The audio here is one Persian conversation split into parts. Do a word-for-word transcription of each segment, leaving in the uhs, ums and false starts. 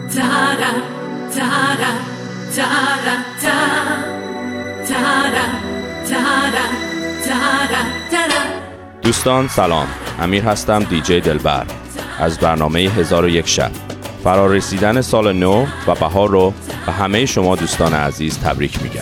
دوستان سلام، امیر هستم، دیجی دلبر از برنامه هزار و یک شب. فرارسیدن سال نو و بهار رو به همه شما دوستان عزیز تبریک میگم.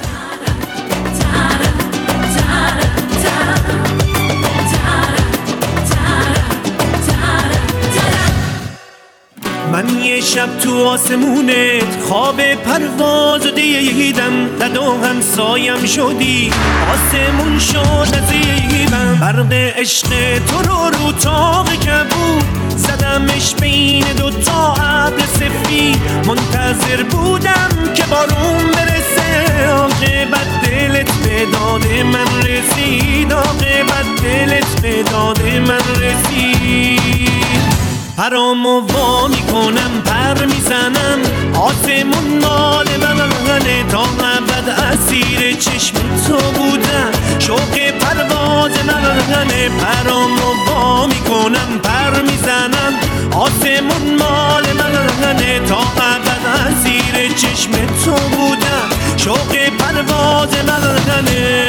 من یه شب تو آسمونت خواب پرواز دیدم، زد و همسایم شدی آسمون شد نزیبم، برق عشق تو رو رو تاق کبود زدمش بین دوتا ابر سفید، منتظر بودم که بارون برسه، عاقبت دلت به داد من رسید، عاقبت دلت به داد من رسید. پرامو وا میکنم پر میزنم، آسمون مال منه تا ابد اسیر چشم تو بودم، شوق پرواز منه. پرامو وا میکنم پر میزنم، آسمون مال منه تا ابد اسیر چشم تو بودم، شوق پرواز منه.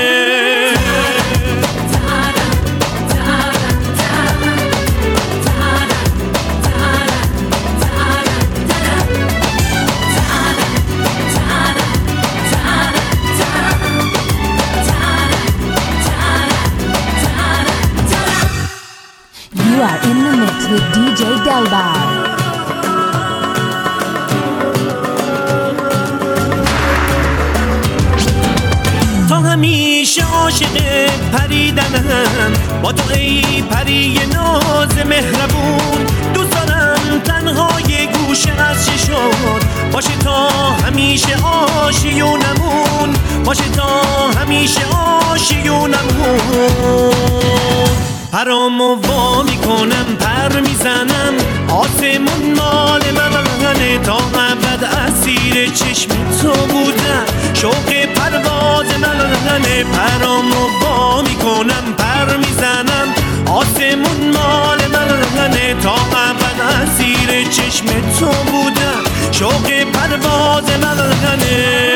You are in the mix with دی جی Delbar. تا همیشه عاشق پریدنم با تو ای پری ناز مهربون، دوست دارم تنهای گوشه از چشات باشه تا همیشه آشیونمون، باشه تا همیشه آشیونمون. پرامو وا میکنم پر میزنم، آسمون مال منه تا ابد اسیر چشم تو بودم، شوق پرواز منه. پرامو وا میکنم پر میزنم، آسمون مال منه تا ابد اسیر چشم تو بودم، شوق پرواز منه.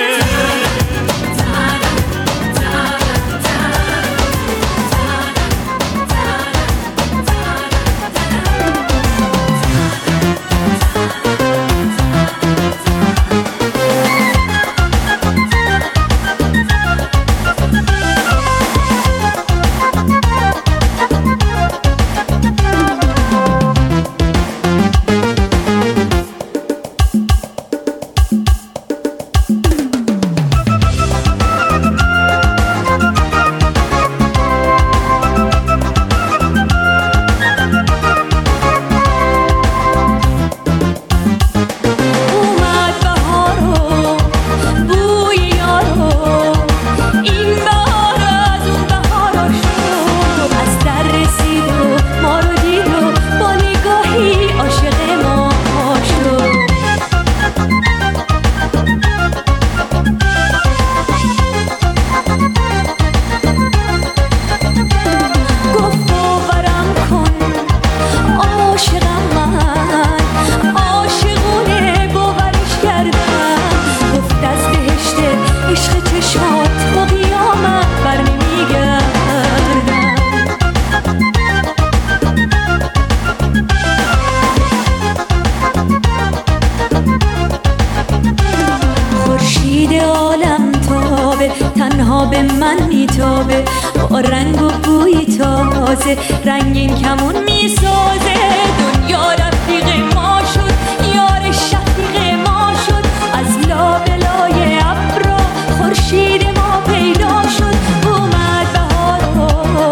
به من میتابه با رنگ و بوی تازه، رنگین کمون میسازه. دنیا رفیق ما شد، یار شفیق ما شد، از لابلای ابرا خورشید ما پیدا شد. اومد بهارا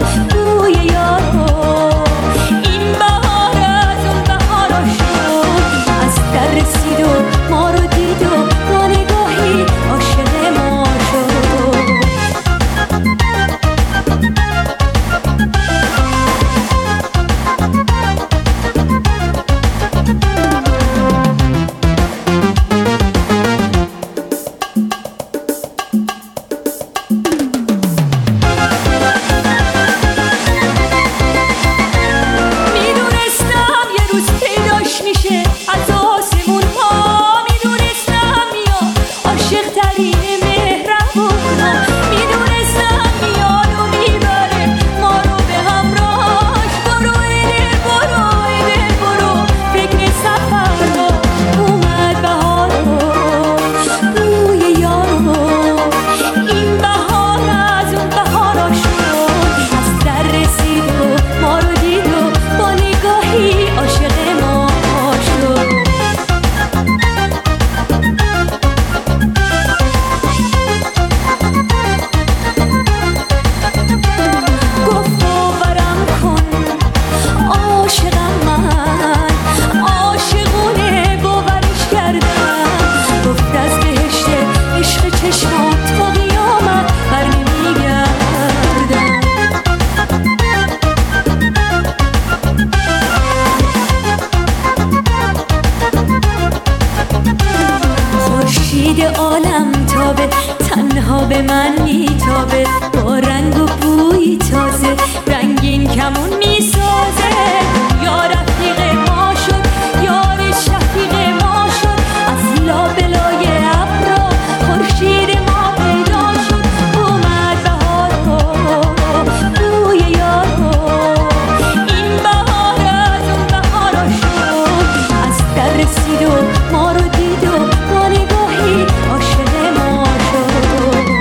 بوی یارا، این بهار از اون بهارا شد، از در رسید و ما رو دید و با نگاهی عاشق ما شد. حالم تابه، تنها به من میتابه، با رنگ و بوی تازه رنگین کمون میسازه. یا رفیق ما شد، یار شفیق ما شد، از لابلای ابرا خورشید ما پیدا شد. اومد بهار بوی یار این بهار از اون بهارا شد. از در رسید و ما رو دید و با نگاهی عاشق ما شد.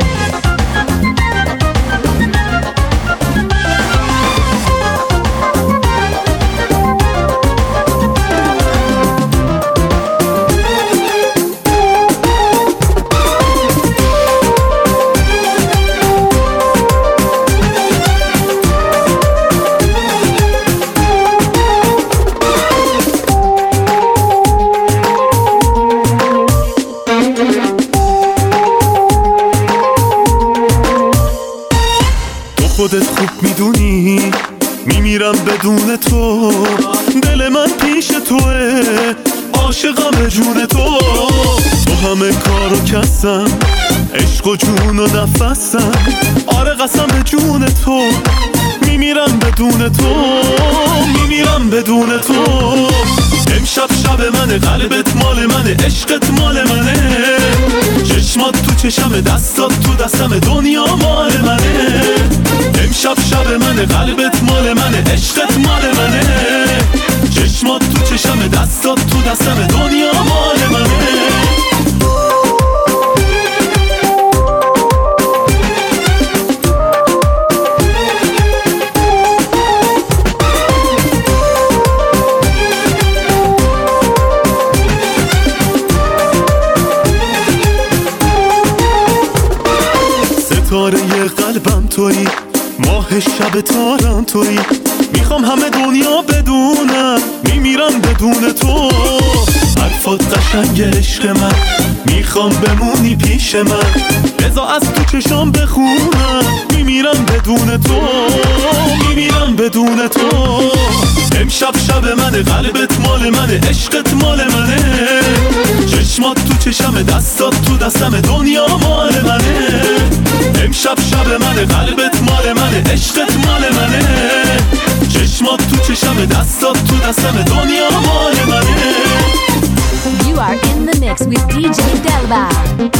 خودت خوب میدونی میمیرم بدون تو، دل من پیش توه، عاشقم به جون تو. تو همه کارو کسم، عشق و جون و نفسم، آره قسم به جون تو، میمیرم بدون تو، میمیرم بدون تو. امشب شب منه، قلبت مال منه، عشقت مال منه، چشمات تو چشم، دستات تو دستم، دنیا مال منه. امشب شب منه، قلبت مال منه، عشقت مال منه، چشمات تو چشم، دستات تو دستم، دنیا مال منه. ستاره قلبم تویی، ماه شب تارم تویی، میخوام همه دنیا بدونم میمیرم بدون تو. حرفات قشنگ عشق من، میخوام بمونی پیش من، بذار از تو چشام بخونم میمیرم بدون تو، میمیرم بدون تو. امشب شب منه، قلبت مال منه، عشقت مال منه، چشمات تو چشم، دستات تو دستم، دنیا مال منه. امشب شب منه، قلبت مال منه، عشقت مال منه، چشمات تو چشم، دستات تو دستم، دنیا مال منه. You are in the mix with دی جی Delbar.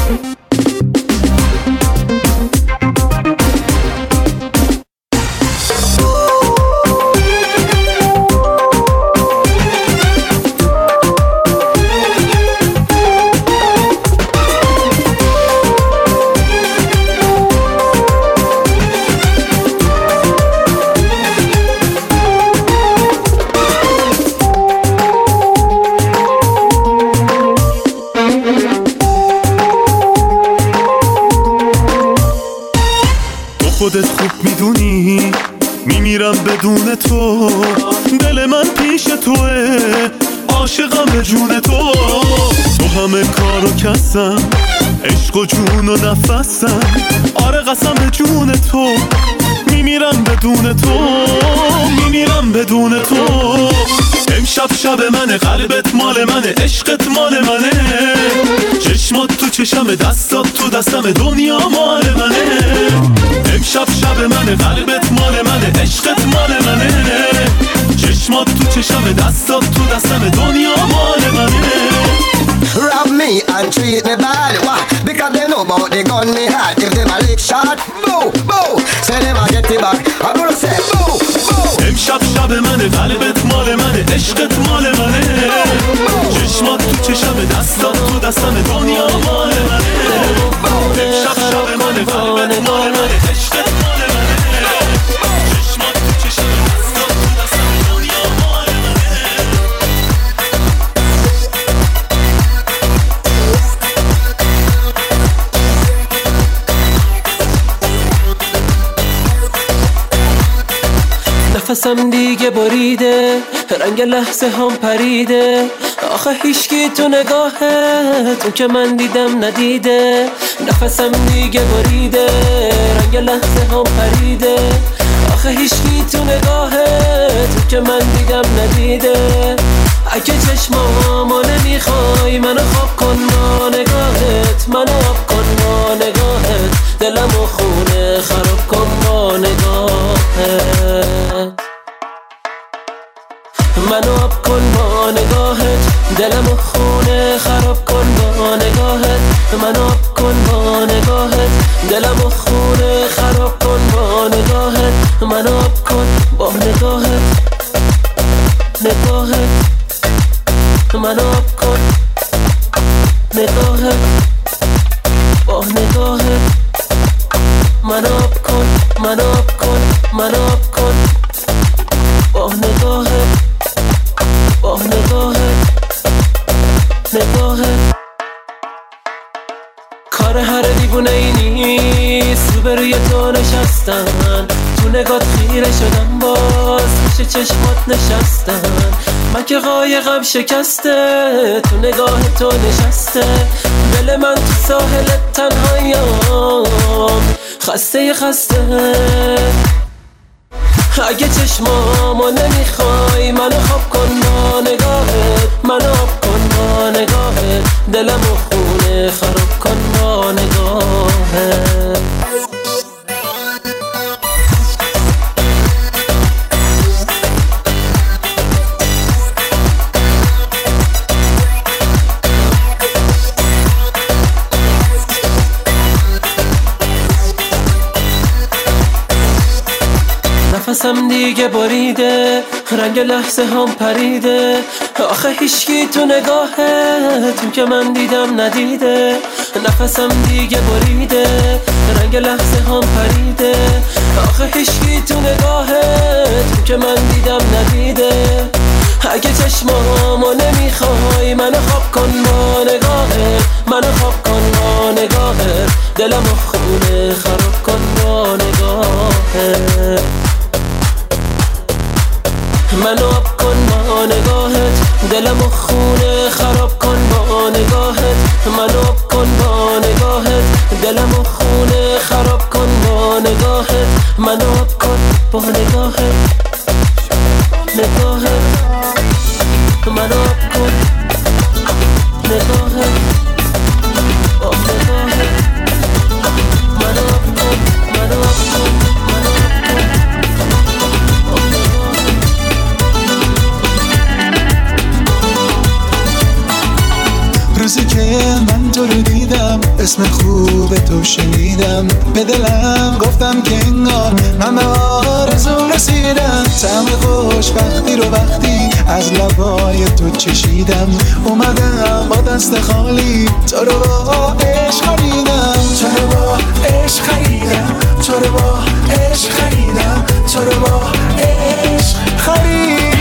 خودت خوب میدونی میمیرم بدون تو، دل من پیش توه، عاشقم به جون تو. تو همه کارو کسم، عشق و جون و نفسم، آره قسم به جون تو، میمیرم بدون تو، میمیرم بدون تو. امشب شب منه، قلبت مال منه، عشقت مال منه، چشمات تو چشم، دستات تو دستم، دنیا مال منه. امشب شب منه، قلبت مال منه، عشقت مال منه، چشمات تو چشم، دستات تو دستم، دنیا مال منه. Rob me and treat me bad, why? Because they know about the gun me had. If them a lick shot, boo, boo, say them a get it back, I'm gonna say boo, boo. امشب شب منه، قلبت مال منه، عشقت مال منه، چشمات تو چشم، دستات تو دستم، دنیا مال منه. امشب شب منه، قلبت مال منه، عشقت مال منه، چشمات تو چشم، دستات تو دستم، دنیا مال منه. نفسم دیگه بریده، رنگ لحظه هم پریده، آخه هیچکی تو نگاهت اون که من دیدم ندیده. نفسم دیگه بریده، رنگ لحظه هم پریده، آخه هیچکی تو نگاهت اون که من دیدم ندیده. اگه چشمامو نمیخوای منو خواب کن با نگاهت، منو آب کن با نگاهت، دلمو خونه خراب کن با نگاهت، منو آب کن با نگاهت، دلمو خونه خراب کن با نگاهت، منو آب کن با نگاهت، دلمو خونه خراب کن با نگاهت، منو آب کن با نگاهت، نگاهت، منو آب کن نگاهت، با نگاهت، منو آب کن، منو آب کن، منو آب کن با نگاهت، با نگاهت، نگاهت. کار هر دیوونه ای نیست روبروی تو نشستن، تو نگات خیره شدم باز میشه چشمات نشستن، من که قایقم شکسته تو نگاه تو نشسته، دل من تو ساحل تنهاییام خسته خسته. اگه چشمامو نمیخوای منو خواب کن با نگاهت، منو آب کن با نگاهت، دلمو خونه خراب کن با نگاهت. نفسم دیگه بریده، رنگ لحظه هم پریده، آخه هیچکی تو نگاهت که من دیدم ندیده. نفسم دیگه بریده، رنگ لحظه هم پریده، آخه هیچکی تو نگاهت که من دیدم ندیده. اگه چشمامو نمیخوای منو خواب کن با نگاهت، منو خواب کن با نگاهت، دلمو خونه خراب کن با نگاهت، منو آب کن با نگاهت، دلمو خونه خراب کن با نگاهت، منو آب کن با نگاهت، دلمو خونه خراب کن با نگاهت، منو آب کن با نگاهت، نگاهت، منو آب کن نگاهت، با نگاهت، منو آب کن، منو آب کن، منو آب کن. روزی که من تو رو دیدم اسم خوب تو شنیدم، به دلم گفتم که انگار من به آرزوم رسیدم. طعم خوشبختی رو وقتی از لبای تو چشیدم، اومدم با دست خالی تو رو با عشق خریدم، تو رو با عشق خریدم، تو رو با عشق خریدم، تو رو با عشق خریدم.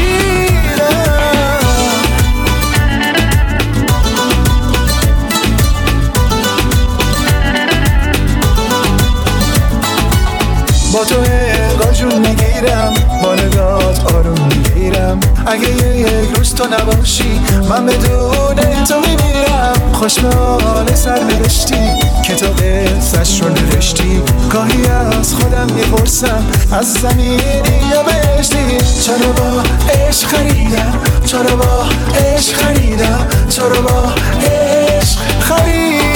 با تو انگار جون میگیرم، با نگات آروم میگیرم، اگه یک روز تو نباشی من بدون تو میمیرم. خوش به حال سر نوشتی که تو قصه‌اش رو نوشتی، گاهی از خودم میپرسم از زمینی یا بهشتی. چرا با عشق خریدم، چرا با عشق خریدم، چرا با عشق خریدم.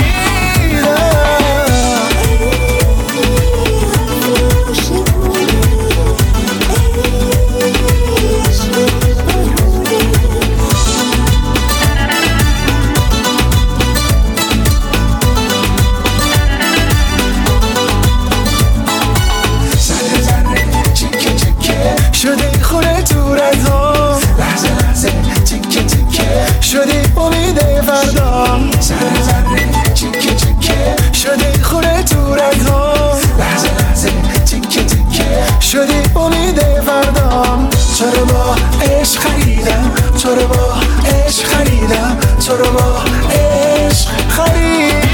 شدی خونه تو رگام، لحظه لحظه تیکه تیکه، شدی امید فردا، ذره ذره تیکه تیکه، شدی خونه تو رگام، لحظه لحظه تیکه تیکه، شدی امید فردا. چرا با عشق خریدم، چرا با عشق خریدم، چرا با عشق خریدم.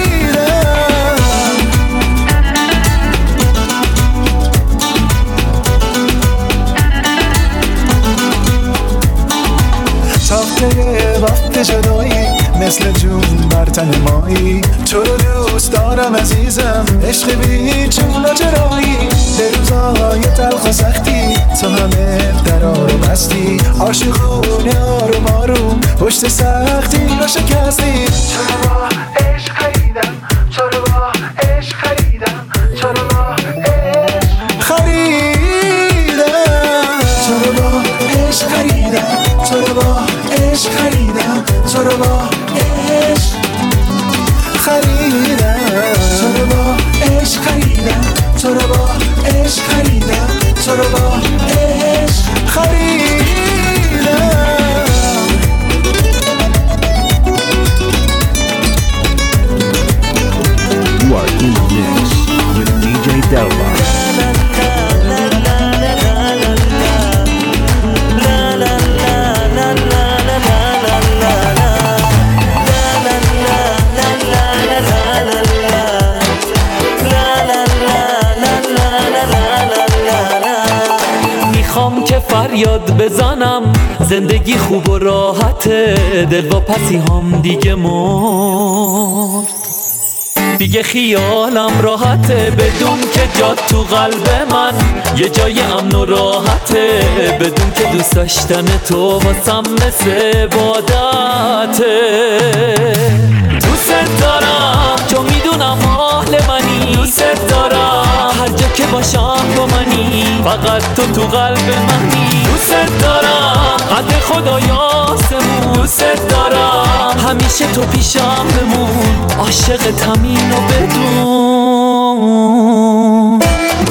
تاخته وقت جدایی مثل جون بر تن مایی، تو رو دوست دارم عزیزم، عشق بی چون و چرایی. به روزای تلخ و سختی تو همه درا رو بستی، عاشقونه آروم پشت سختی رو شکستی. چرا با عشق خریدم، چرا با عشق خریدم، چرا با عشق خریدم، چرا با عشق خریدم، چرا با عشق خریدم، چرا با عشق خریدم، چرا با عشق خریدم، چرا با عشق خریدم، چرا با عشق خریدم. You are in the mix with دی جی Delbar. میخوام که فریاد بزنم زندگی خوب و راحته، دل با پسی هم دیگه مرد، دیگه خیالم راحته بدون که جات تو قلب من یه جای امن و راحته، بدون که دوست داشتن تو واسم مثل عبادته. دوست دارم چون میدونم اهل منی، دوست دارم هر جا که باشم با منی، فقط تو تو قلب منی. دوست دارم قدر خدای آسمون، دوست دارم همیشه تو پیشم بمون، عاشق تمین و بدون.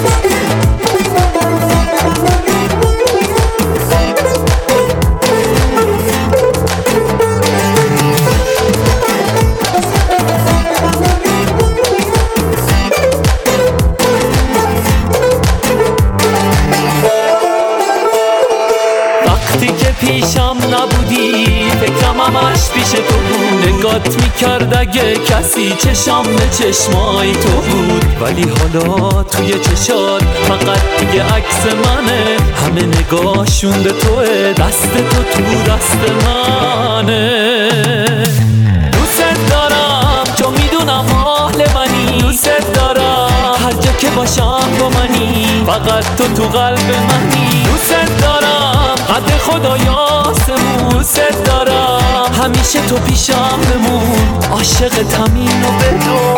پیشم نبودی فکرم همش پیش تو بود، نگات میکرد اگه کسی چشم به چشمای تو بود، ولی حالا توی چشات فقط دیگه عکس منه، همه نگاهشون به توه، دست تو تو دست منه. دوست دارم چون میدونم اهل منی، دوست دارم هر جا که باشم با منی، فقط تو تو قلب منی. دوست دارم قدر خدای آسمون، دوست دارم همیشه تو پیشم بمون، عاشق تمین و بدون.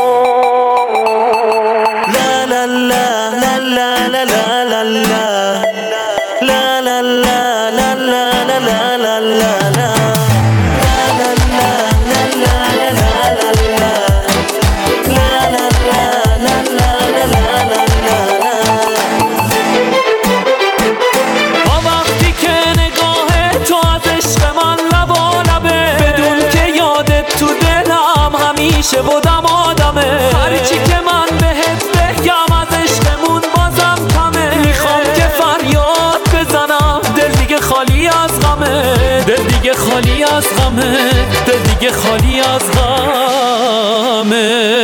لا لا لا لا لا لا لا لا لا لا لا لا لا لا لا. همیشه بودم آدمه، هرچی که من بهت بگم از عشقمون بازم کمه. میخوام که فریاد بزنم، دل دیگه خالی از غمه، دل دیگه خالی از غمه، دل دیگه خالی از غمه.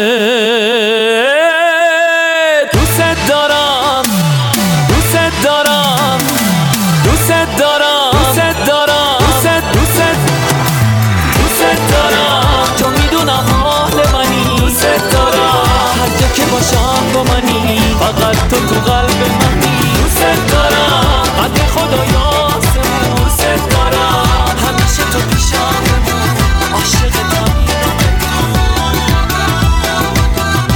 دوست دارم، دوست دارم، دوست دارم، دوست دارم، دوست دوست دوست دارم چون میدونم دوست دارم هر جا که باشم با منی، فقط تو تو قلب منی. دوست دارم قدر خدای آسمون، دوست دارم همیشه تو پیشم بمون، عاشق تمین و بدون.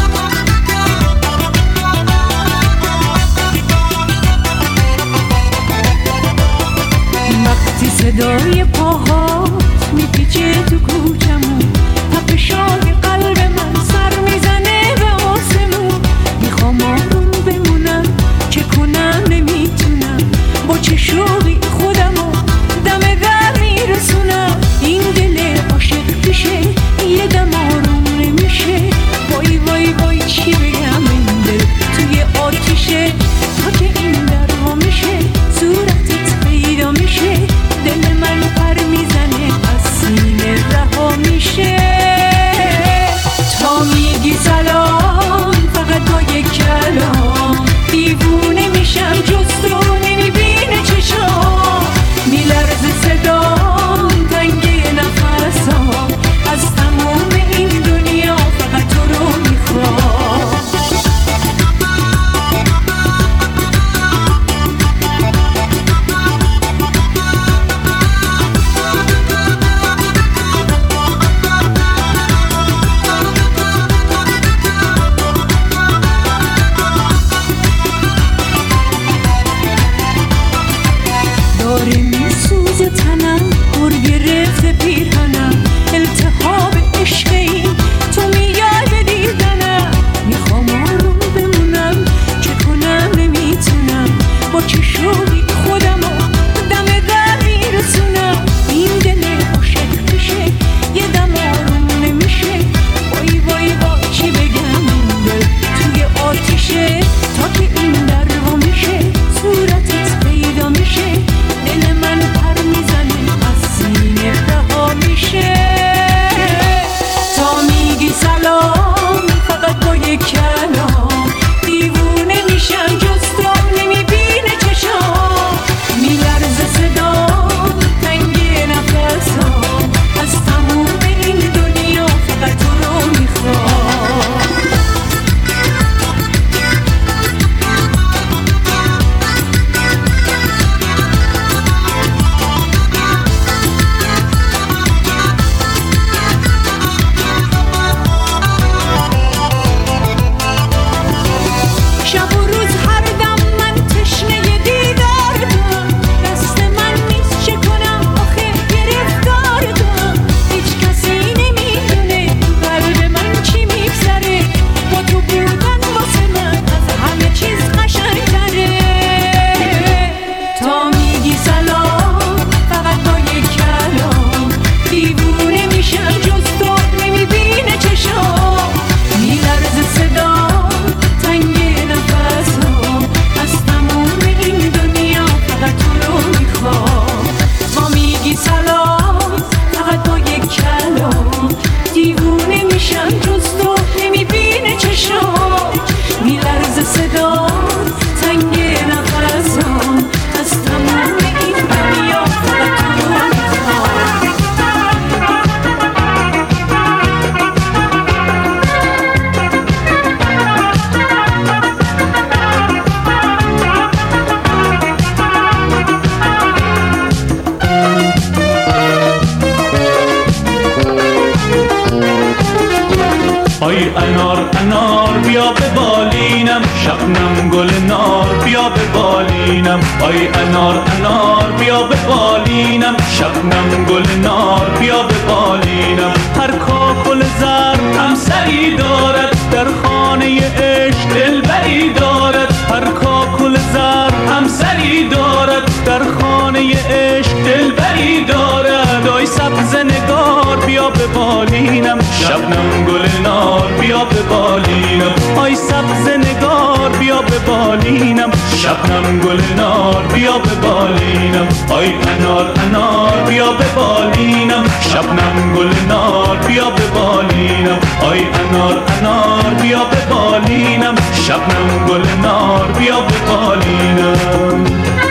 انار انار بیا به بالینم، شبنم گل نار بیا به بالینم. آی انار انار بیا به بالینم، شبنم گل نار بیا به بالینم. هر کاکل زرد همسری دارد، در خانه عشق دلبری دارد. هر کاکل زرد همسری دارد، در خانه عشق دلبری دارد. آی سبز نگار بیا به بالینم، شبنم گل نار بیا به بالینم. آی سبز نگار بیا به بالینم، شبنم گل نار بیا به بالینم. آی انار انار بیا به بالینم، شبنم گل نار بیا به بالینم. آی انار انار بیا به بالینم، شبنم گل نار بیا به بالینم.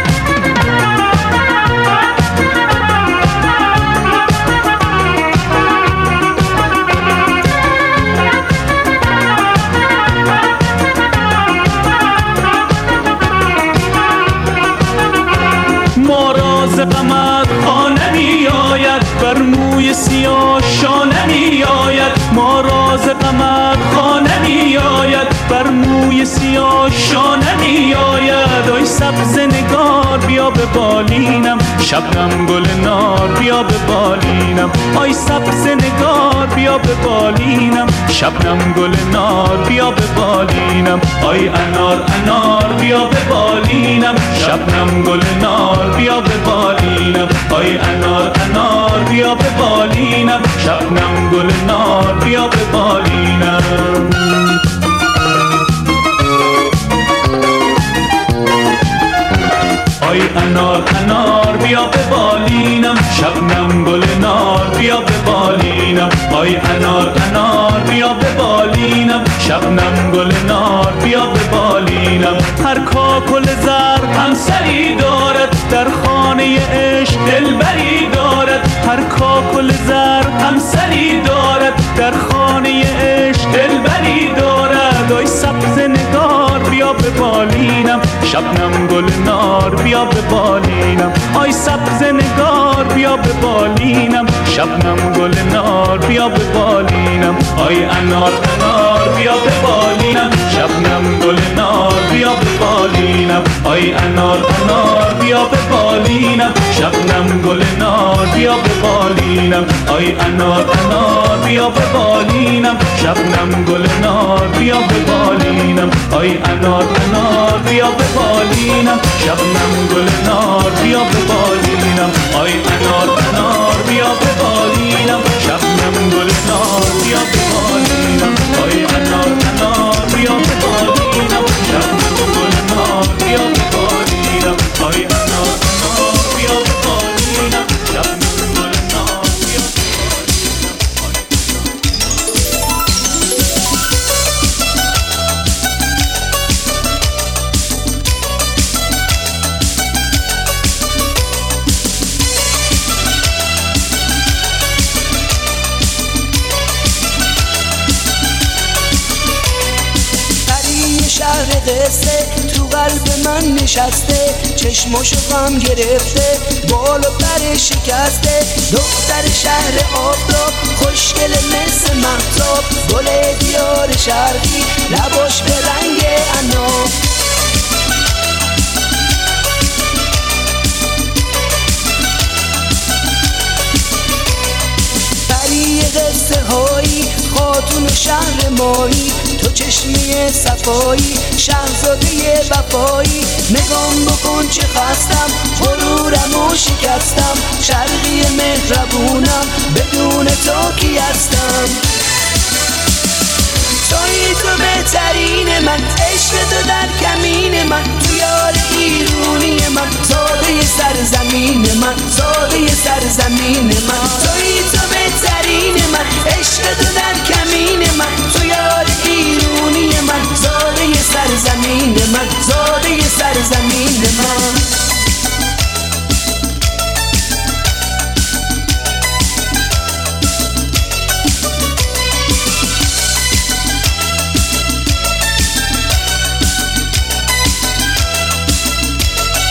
غمت خانه می آید، بر موی سیاه شانه می آید. ما راز غمت خانه می آید، بر موی سیاه شانه می آید. آی سبز نگار بیا به بالینم، شبنم گل نار بیا به بالینم. آی سبز نگار بیا به بالینم، شبنم گل نار بیا به بالینم. آی انار انار بیا به بالینم، شبنم گل نار بیا به بالینم. آی انار انار بیا به بالینم، شبنم گل نار بیا به بالینم. آی انار انار بیا به بالینم، شبنم گل نار بیا به بالینم. آی انار انار بیا به بالینم، شبنم گل نار بیا به بالینم. هر کاکل زرد همسری دارد، در خانه عشق دلبری دارد. هر کاکل زرد همسری دارد، در خانه عشق دلبری دارد. آی سبز نگار بیا به بالینم، شبنم گل نار بیا به بالینم. آی سبز نگار بیا به بالینم، شبنم گل نار بیا به بالینم. آی انار انار بیا به بالینم، شبنم گل نار بیا به بالینم. آی انار انار بیا به بالینم، شبنم گل نار بیا به بالینم. آی انار انار بیا به بالینم، شبنم گل نار بیا به بالینم. آی انار انار بیا به بالینم، شبنم گل نار بیا به بالینم. آی انار انار بیا به بالینم، شبنم گل نار بیا به بالینم. آی انار انار بیا به بالینم، شبنم گل نار بیا به بالینم. آی انار انار بیا به بالینم، شبنم گل نار بیا به قصه تو قلب من نشسته، چشماشو غم گرفته، بال و پر شکسته. دختر شهر آفتاب، خوشگل مثل مهتاب، گل دیار شرقی، لباش به رنگ عناب. پری قصه هایی، خاتون شهر مایی، تو چشمی صفایی، شهزاده وفایی. نگام بکن چه خستم، غرورمو شکستم، شرقی مهربونم، بدون تو کی هستم. توی تو بهترین من، عشق تو در کمین من، تو یار ایرونی من، زاده سرزمین من، زاده سرزمین من. توی تو بهترین من، عشق تو در کمین من، تو یار ایرونی من، زاده سرزمین من، زاده سرزمین من.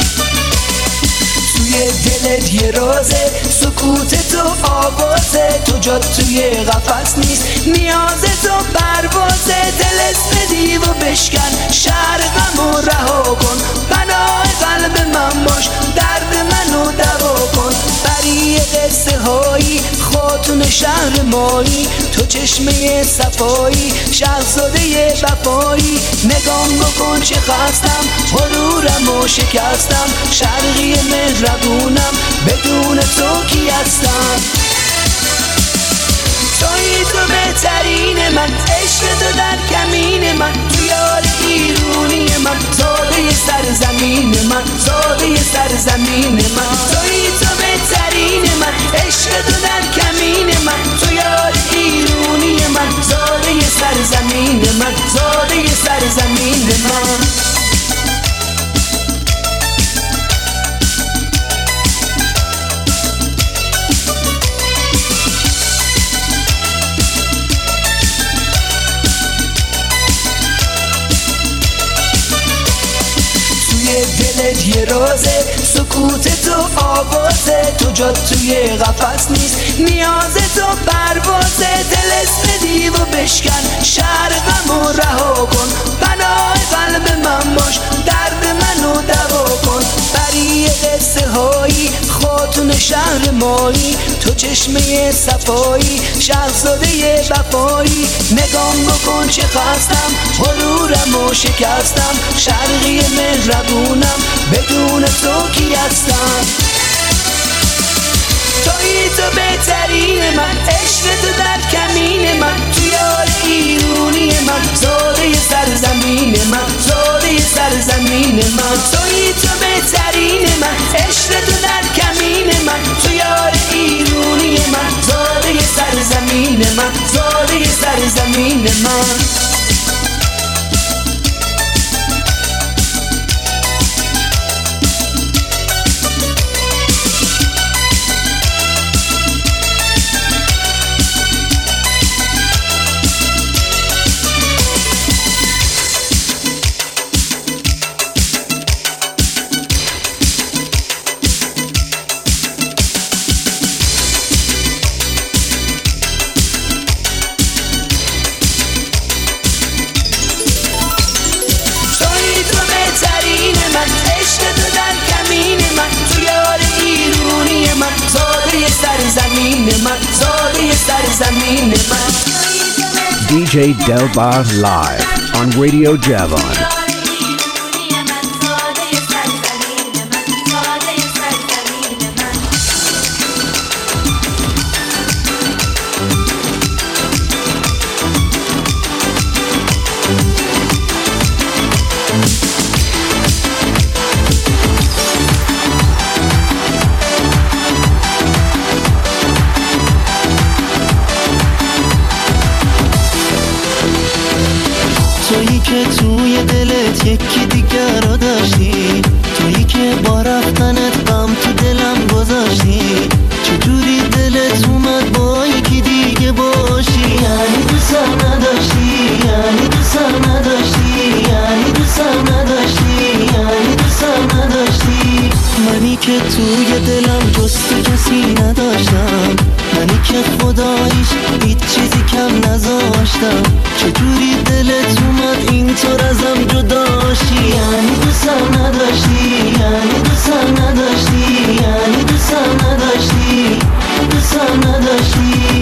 دلت یه رازه، سکوت تو آوازه، تو تو جات توی قفس نیست. نیاز تو پروازه، طلسم دیو بشکن، شهر غمو رها کن، بنای قلب من باش، درد منو دوا کن. بری قصه هایی خاتون شهر مایی، تو چشمه صفایی شهزاده وفایی. نگام بکن چه خستم، غرورم و شکستم، شرقی مهربونم، بدون تو کی هستم؟ توی تو بهترین من، عشق تو در کمین من، تو یار ایرونی من، زاده سرزمین من، زاده سرزمین من. توی تو بهترین من، عشق تو در کمین من، تو یار ایرونی من، زاده سرزمین من، زاده سرزمین من. دلت یه رازه، سکوت تو آوازه، تو جات توی قفس نیست. نیاز تو پروازه، طلسم دیو بشکن، شهر غمو رها کن، بنای قلب من باش، درد منو دوا کن. بری قصه هایی خاتون شهر مایی، تو چشمه صفایی شهزاده وفایی. نگام بکن چه خستم، غرورم و شکستم، شرقی مهربونم، بدون تو کی هستم؟ توی تو بهترین من، عشق تو در کمین من، تو یار ایرونی من، زاده سرزمین من، زاده سرزمین من. توی تو بهترین من، عشق تو در کمین من، تو یار ایرونی من، زاده سرزمین من، زاده سرزمین من. D J Delbar live on Radio Javon. تویی که توی دلت یکی دیگر رو داشتی، تویی که با رفتنت غم تو دلم گذاشتی. چجوری دلت اومد با یکی دیگه باشی؟ یعنی دوستم نداشتی، یعنی دوستم نداشتی، یعنی دوستم نداشتی، یعنی دوستم نداشتی. منی که توی دلم جز تو کسی نداشتم، منی که خداییش هیچ چیزی کم نذاشتم. چجوری دلت اومد اینطور ازم جداشی؟ یعنی دوستم نداشتی، یعنی دوستم نداشتی، یعنی دوستم نداشتی، دوستم نداشتی.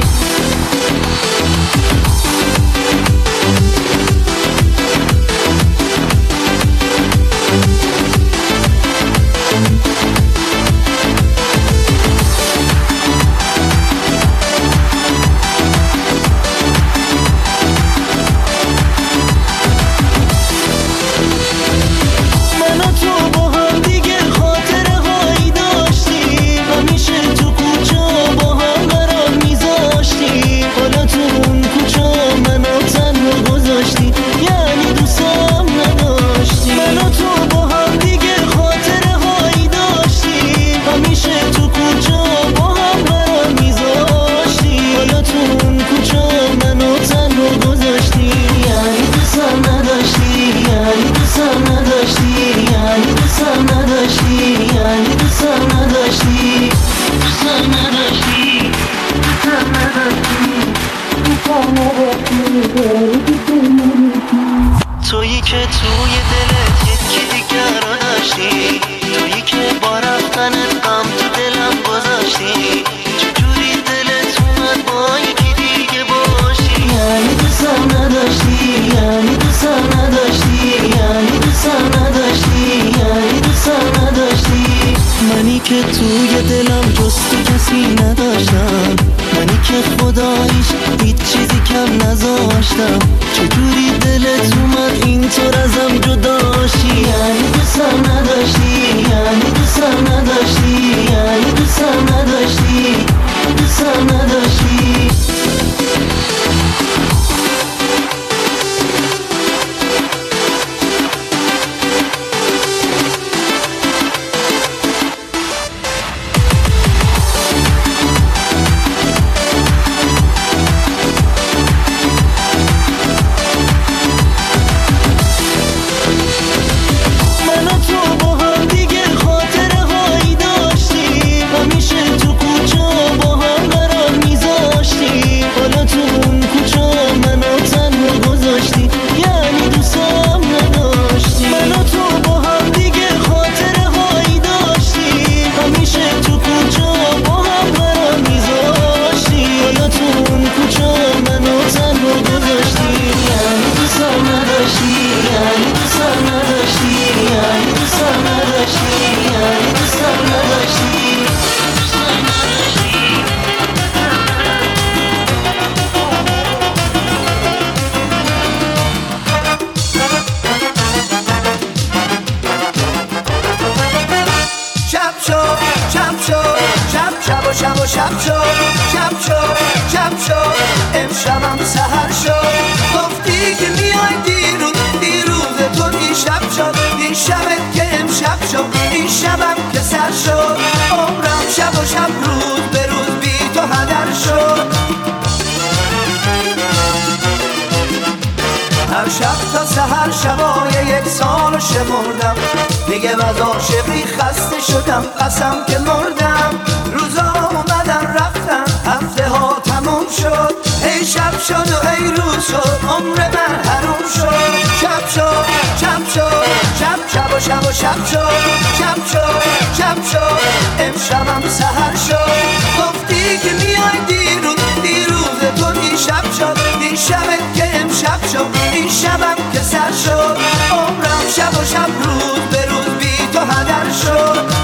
که خداییش هیچ چیزی کم نذاشتم. چجوری دلت اومد اینطور ازم جداشی؟ یعنی دوستم نداشتی، یعنی دوستم نداشتی، یعنی دوستم نداشتی، دوستم نداشتی. قسم که مردم، روزا اومدن رفتن، هفته ها تموم شد. ای شب شد و ای روز شد، عمر من حروم شد. شب شد، شب شد، شب شب و شب و شب شد. شب شد، شب شد، امشبم سحر شد. گفتی که میای دیروز، دیروز تو دیشب شد. دیشبت که امشب شد، این شبم که سر شد. عمرم شب و شب روز به روز بی تو هدر شد.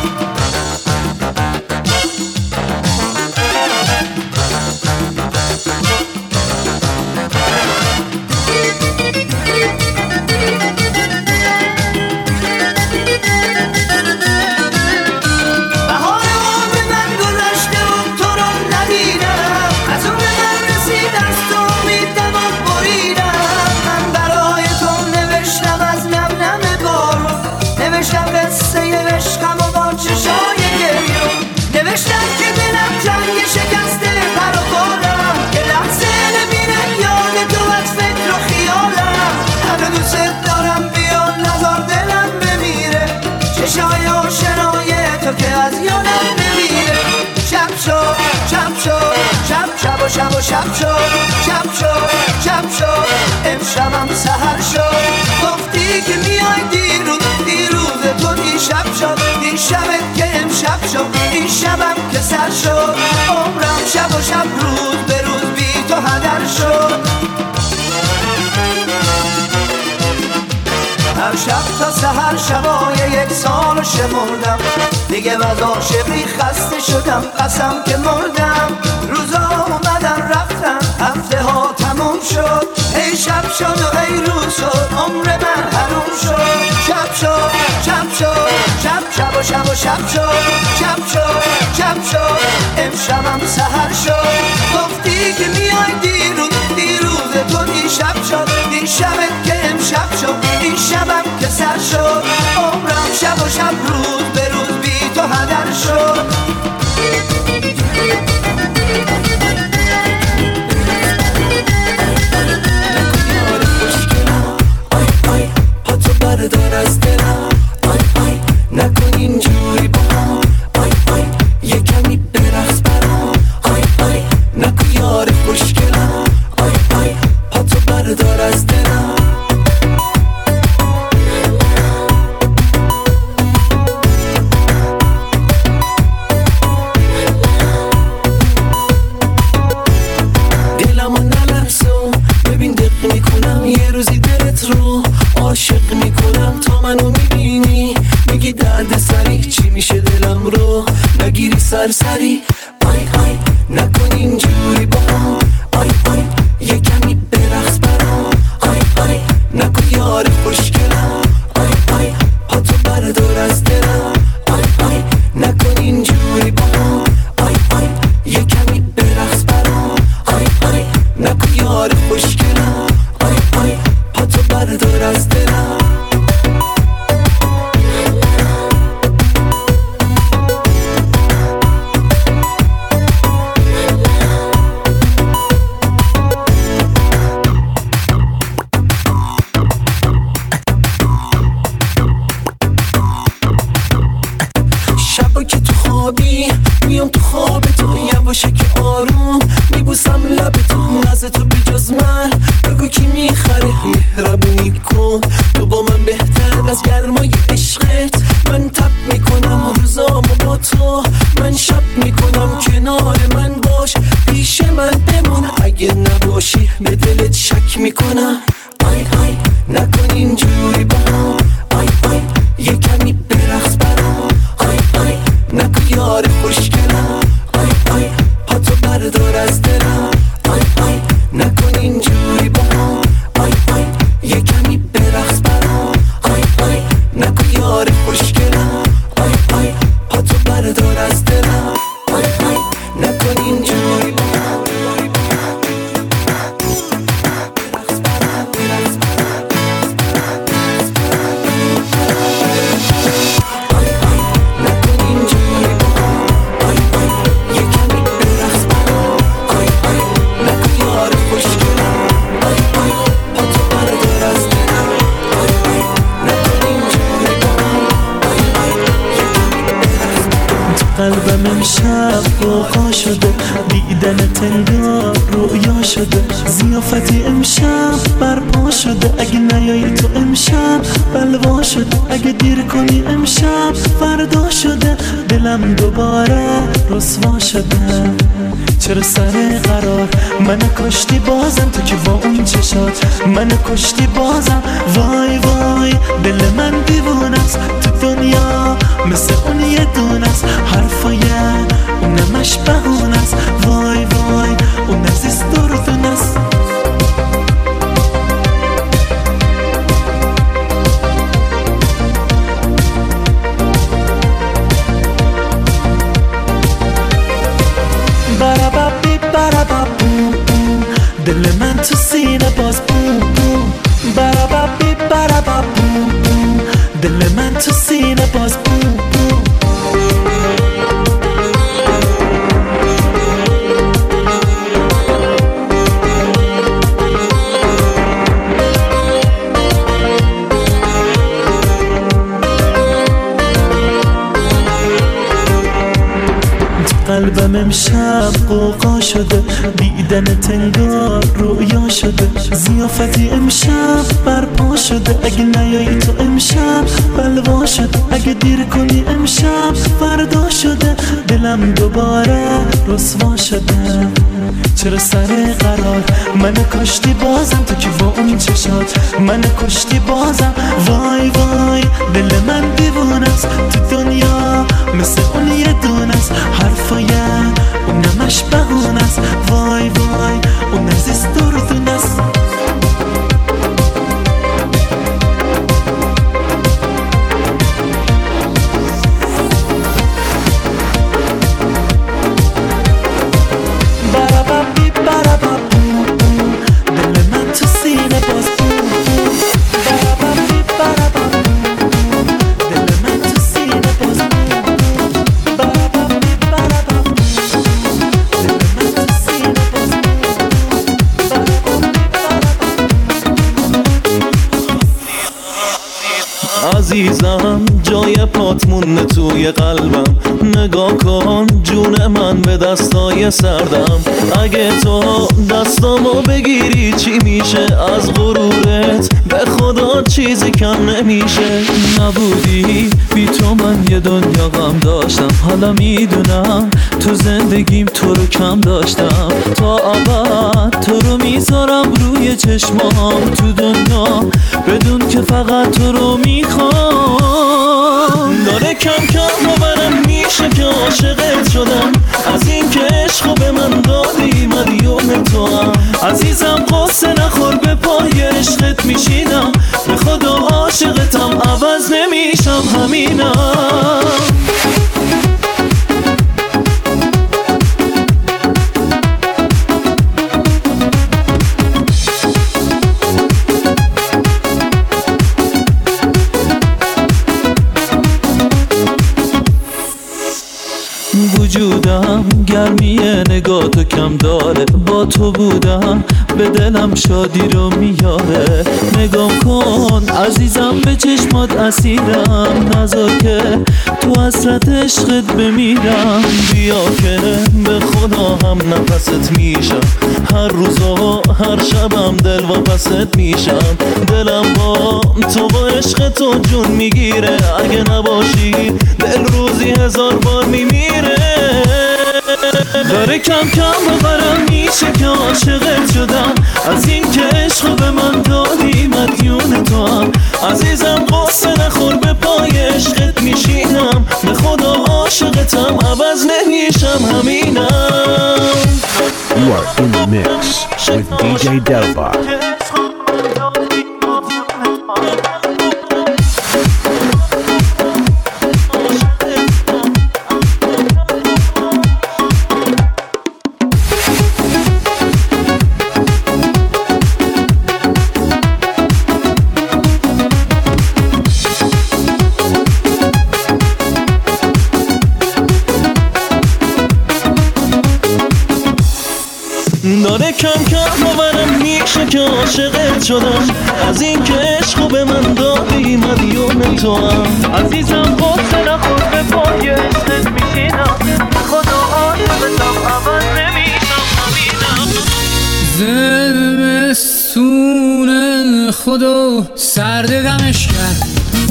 شب و شب شد، شب شد، شب شد، امشبم سحر شد. گفتی که میای دیروز، دیروز تو دیشب شد. دیشبت که امشب شد، این شبم که سر شد. عمرم شب و شب روز به روز بی تو هدر شد. هر شب تا سحر شبای یک سال شمردم، دیگه از عاشقی خسته شدم. قسم که مردم، روزا اومدن رفتن، هفته ها تموم شد. ای شب شد و ای روز شد، عمر من حروم شد. شب شد، شب شد، شب شب و شب و شب شد. شب شد، شب شد، امشبم سحر شد. گفتی که میای دیروز، دیروز تو دیشب شد. دیشبت که امشب شد، این شبم که سر شد. عمرم شب و شب روز به روز بی تو هدر شد. بردار از دلم، آی آی نکن اینجوری با هم. آی آی یه کمی برقص برام. آی آی نکن یار خوشگلم. آی آی پاتو بردار از دلم. دلمو نلرسون، ببین دق میکنم یه روزی دلت رو عاشق میکنم. تا منو میبینی میگی درد سری، چی میشه دلم رو نگیری سرسری. آی آی نکن اینجوری با واسه تو بجز من بگو کی میخره مهربونی کن تو با من بهتر از گرمای عشقت من تب میکنم روزامو با تو من شب میکنم کنار من باش پیش من بمون اگه نباشی به دلت شک میکنم آی آی نکن اینجوری با هم آی آی یه کمی برقص برام آی آی نکن یار خوشگلم آی آی پاتو بردار از دلم آی آی نکن اینجوری با هم آی آی یه کمی برقص برام آی آی نکن یار خوشگلم آی آی پاتو بردار از دلم آی آی نکن اینجوری با هم قلبم امشب غوغا شده دیدن تنگار رویا شده ضیافتی امشب برپا شده اگه نیایی تو امشب بلوا شده اگه دیر کنی امشب فردا شده دلم دوباره رسوا شده چرا سر قرار منو کشتی بازم تو که با اون چشات منو کشتی بازم وای وای دل من دیوونست تو دنیا مثل اون یه دونست حرفای اونمش بهونست وای وای اون عزیز دردونست برابابی برابابو دل من تو سینه باز بوم بوم برابابی برابابو دل من تو سینه باز بوم بوم قلبم امشب غوغا شده دیدن تنگار رویا شده ضیافتی امشب برپا شده اگه نیایی تو امشب بلوا شده اگه دیر کنی امشب فردا شده دلم دوباره رسوا شده چرا سر قرار منو کشتی بازم تو که با اون چشات منو کشتی بازم وای وای دل من دیوونست تو دنیا مثل اون یه دونست حرفای اونمش بهونست وای وای اون عزیز دردونست برابابی برابابو دل من تو سینه باز بوم بوم برابابی برابابو دل من تو سینه باز بوم بوم برابابی برابابو دل من تو سینه باز عزیزم جای پات مونده توی قلبم نگاه کن جون من به دستای سردم اگه تو دستامو بگیری چی میشه از غرورت به خدا چیزی کم نمیشه نبودی بی تو من یه دنیا غم داشتم حالا میدونم تو زندگیم تو رو کم داشتم تا ابد تو رو میذارم روی چشمام تو دنیا بدون که فقط تو رو میخوام داره کم کم باورم میشه که عاشقت شدم از این که عشقو به من دادی مدیون تو هم عزیزم قصه نخور به پای عشقت میشینم به خدا عاشقتم عوض نمیشم همینم وجودم گرمیه نگاه کم داره، با تو بودم به دلم شادی رو میاره. نگام کن عزیزم به چشمات اسیرم، نذار که تو حسرت عشقت بمیرم. بیا که به خدا هم نفست میشم، هر روز و هر شبم دل واپست میشم. دلم با تو با عشق تو جون میگیره، اگه نباشی دل روزی هزار بار میمیره. داره کم کم باورم میشه که عاشقت شدم، از این که عشق به من دادی مدیون تو هم. عزیزم قصه نخور به پای عشقت میشینم، به خدا عاشقتم عوض نمیشم همینم. You are in the mix with دی جی Delbar. داره کم کم باورم میشه که عاشقت شدم، از این که عشقو به من دادی مدیون تو هم. عزیزم قصه نخور به پای عشقت میشینم، خدا عاشقتم عوض نمیشم همینم. زمستون خدا سرد دمش کرد،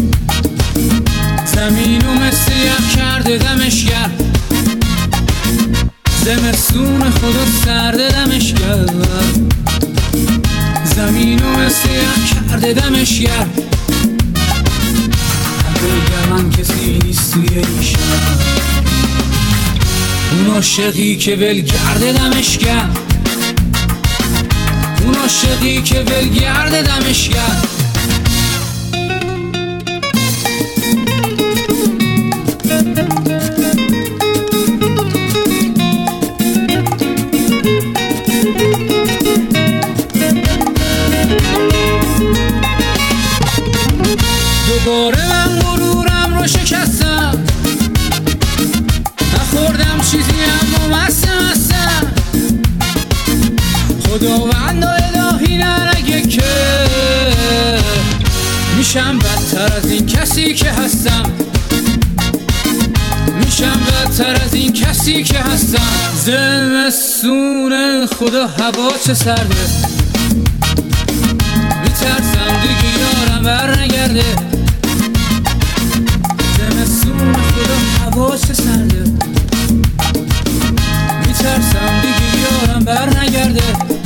زمینو مثل یخ کرده دمش کرد. زمستون خدا سرده دمش کرد، زمینو مثل یخ کرده دمش کرد. اگر من کسی نیست توی این شهر، اون عاشقی که ولگرده دمش کرد، اون عاشقی که ولگرده دمش کرد. دوباره من غرورم رو شکستم، نخوردم چیزی اما مستم مستم. خداوند و الهی نرگه که میشم بدتر از این کسی که هستم، میشم بدتر از این کسی که هستم. زمستون خدا هوا چه سرده، میترسم دیگه یارم بر نگرده. زمستون خدا هوا چه سرده، میترسم دیگه یارم بر نگرده.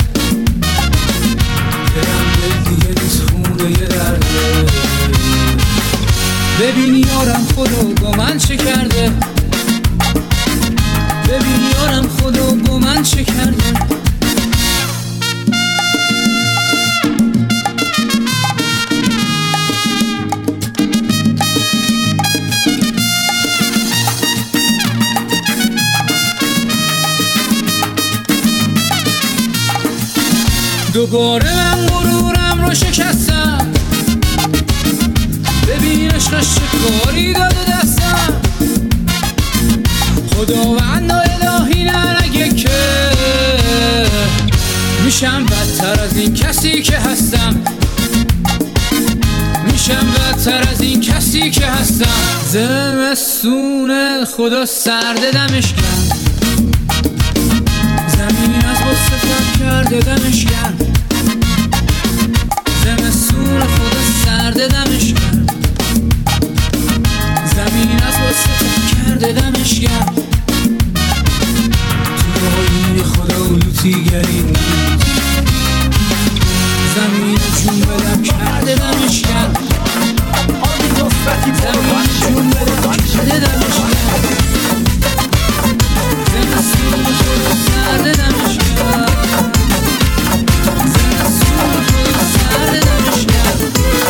دلم دل دیگه نیست خونه یه درده، ببین یارم خدا با من چه کرده، ببین یارم خدا با من چه کرده. دوباره من غرورم رو شکستم، ببین عشقش چه کاری داده دستم. خداوند و الهی نرگه که میشم بدتر از این کسی که هستم، میشم بدتر از این کسی که هستم. زمستون خدا سرد دمش کرد، زمین از غصه تب کرده دمش کرد. زمستون خدا سرد دمش کرد، زمین از غصه تب کرده دمش کرد. تو آیین خدا لوتیگری نیست، زمین جون بدم کرده دمش کرد، زمین جون بدم کرده دمش کرد. زمستون خدا سرد دمش کرد، زمستون خدا سرد دمش کرد.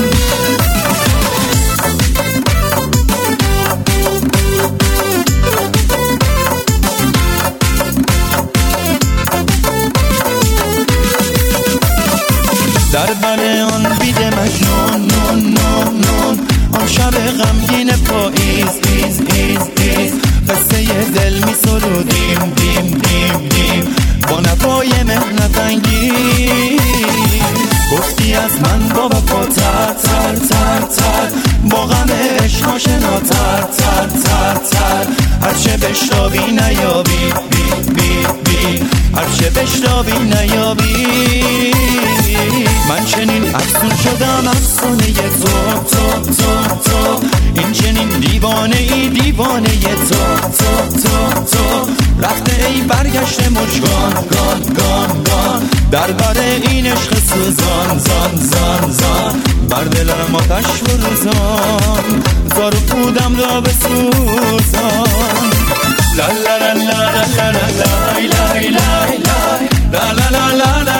در بله آن بید مجنون نون نون نون، آن شب غمگین پاییز ایز ایز ایز، قصه دل می سرودیم. دیم دیم دیم با نوای مهنت انگیز. گفتی از من با وفا تر تر تر تر با غم عشق آشنا تر تر تر تر هرچه بشتابی نیابی بی بی بی هرچه بشتابی نیابی. من چنین افسون شدم افسانه تو تو تو تو این چنین دیوانه ای دیوانه تو تو تو تو رفته ای برگشته مجگان گان گان گان در بر این عشق سوزان زان زان زان بر دلم آتش بروزان زار و پودم را بسوزان. لا لا لا لا لا لا لا لا لا لا لا لا لا لا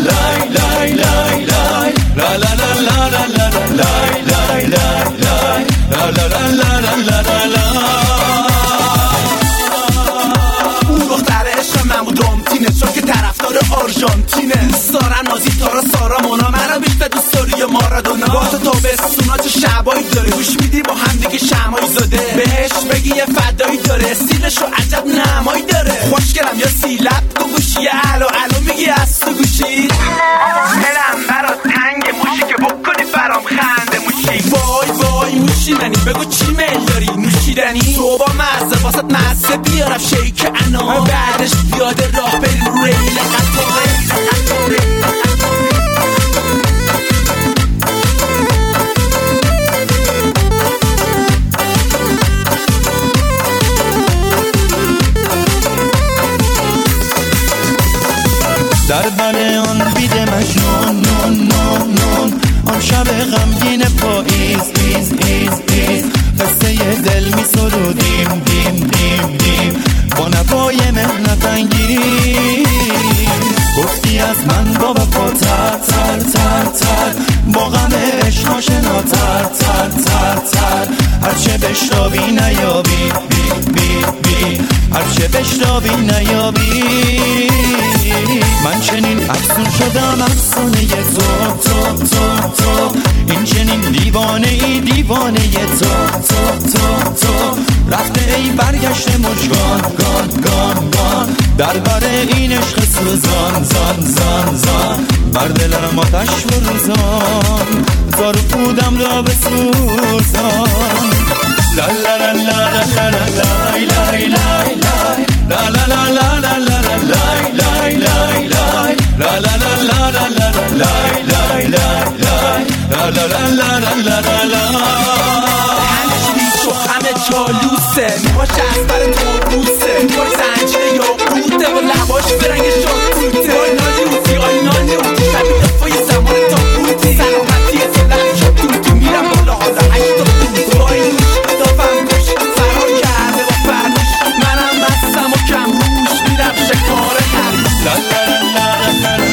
لا لا لا. اون دختر عشق من بود دومتینه چون که طرفدار آرژانتینه. دوست دارن نازی تارا سارا مونا منو بیشتر دوست داری مارادونا. با تو تابستونا چه شبایی داره گوش میدی با هم دیگه شمایی زده بهش بگی یه فدایی داره استیلشو عجب نمایی داره. خوشگلم یا سیلب تو گوشی الو الو میگی از تو گوشی دلم برات تنگ موشی که بکنی برام خنده موشی. وای وای موشیدنی بگو چی میل داری نوشیدنی تو با مزه واسط مزه بیارم شیک انا بعدش بیاده راه بریم ریل قطار. در بله آن بیده مجنون نون نون نون آن شب غمگین پاییز ایز ایز ایز قصه دل می سرودیم دیم دیم دیم با نوای مهنت انگیز. گفتی از من با وفا تر تر تر تر با غم عشق آشنا تر تر تر تر هرچه بشتابی نیابی بی بی بی هرچه بشتابی نیابی. من چنین افسون شدم افسانه تو تو تو تو این چنین دیوانه ای دیوانه تو تو تو تو رفته ای برگشته مجگان گان گان گان در بر این عشق سوزان زان زان زان بر دلم آتش بروزان زار و پودم را بسوزان. لا لا لا لا لا لا لا لا لا لا لا لا لا لا لا لا. همه تو همه چالوسه میباشه از بر تو بوسه میباشه زنجیره یا قوته و لباش برنگ شاکوته آی نالی اوزی آی نالی اوزی شبیه دفای زمان تا بودی سلامتی تو لب شد تو میرم بالا حالا هشتا بود با این روش دافم گوش فرار کرده با فرنوش منم بستم و کم روش میرم شکار خروش. لا لا لا لا لا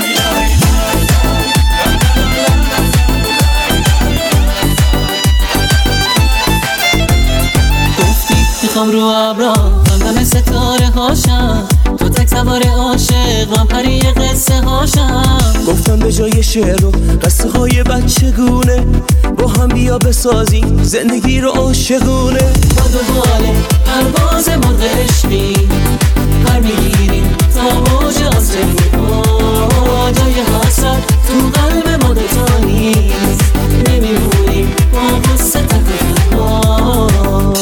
میخوام رو ابرا همدم ستاره هاشم تو تک سوار عاشق من پری قصه هاشم. گفتم به جای شعر و قصه های بچگونه با هم بیا بسازیم زندگی رو عاشقونه. با دنبال پرواز مرغ عشقی پر میگیریم تا موج آسمانی جای حسرت تو قلب ما دوتا نیست نمیمونیم با قصه تکرار.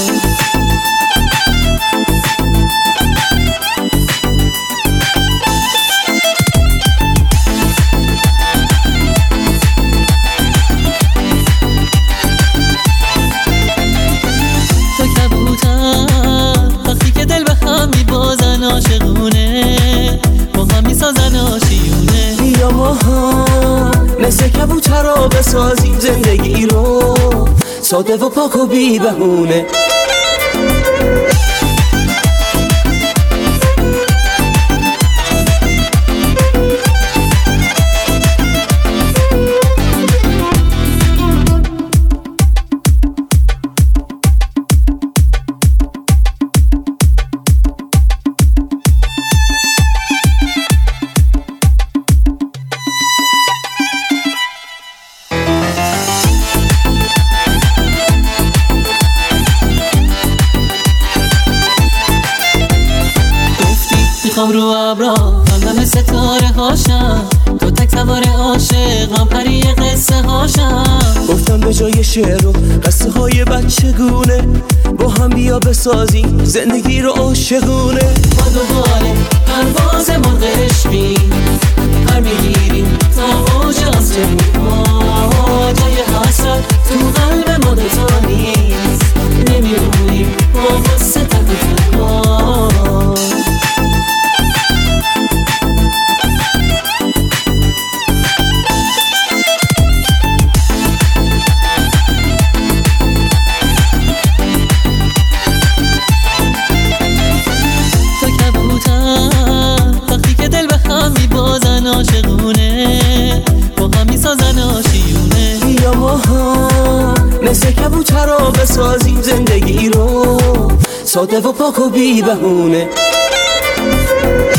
عاشقونه با هم میسازن آشیونه یا ما هم مثل کبوتر رو بسازیم زندگی رو ساده و پاک و بی بهونه. شب را همه ستاره هاشم تو تک سوار عاشقم پری قصه هاشم گفتم به جای شعر و قصه های بچگونه با هم بیا بسازیم زندگی رو عاشقونه با دوباره پرواز مرغ عشقی پر میگیریم تا اوج آسمون ها جای حسرت تو قلب ما دوتا نیست نمیمونیم با غصه تک تنها عاشقونه با هم میسازن آشیونه بیا ما هم مثل کبوترها بسازیم زندگی رو ساده و پاک و بی بهونه